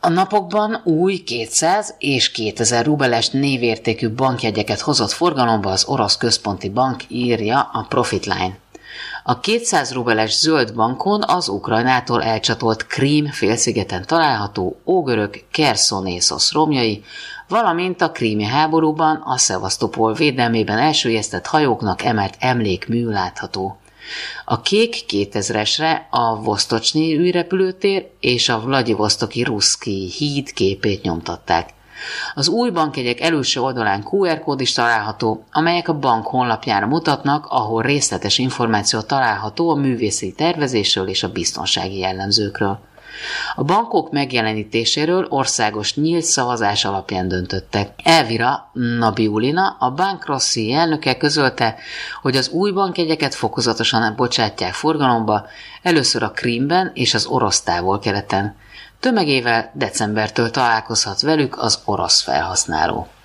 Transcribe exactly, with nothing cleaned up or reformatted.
A napokban új kétszáz és kétezer rubeles névértékű bankjegyeket hozott forgalomba az orosz központi bank, írja a Profitline. A kétszáz rubeles zöld bankon az Ukrajnától elcsatolt Krím félszigeten található ógörög Kerszonészos romjai, valamint a krími háborúban a Szevasztopol védelmében elsüllyesztett hajóknak emelt emlékmű látható. A kék kétezresre a Vosztocsnyi űrrepülőtér és a Vladivosztoki Ruszkij híd képét nyomtatták. Az új bankjegyek előső oldalán kú er kód is található, amelyek a bank honlapjára mutatnak, ahol részletes információ található a művészi tervezésről és a biztonsági jellemzőkről. A bankok megjelenítéséről országos nyílt szavazás alapján döntöttek. Elvira Nabiulina, a Bank Rosszi elnöke közölte, hogy az új bankjegyeket fokozatosan bocsátják forgalomba, először a Krímben és az orosz távol-keleten. Tömegével decembertől találkozhat velük az orosz felhasználó.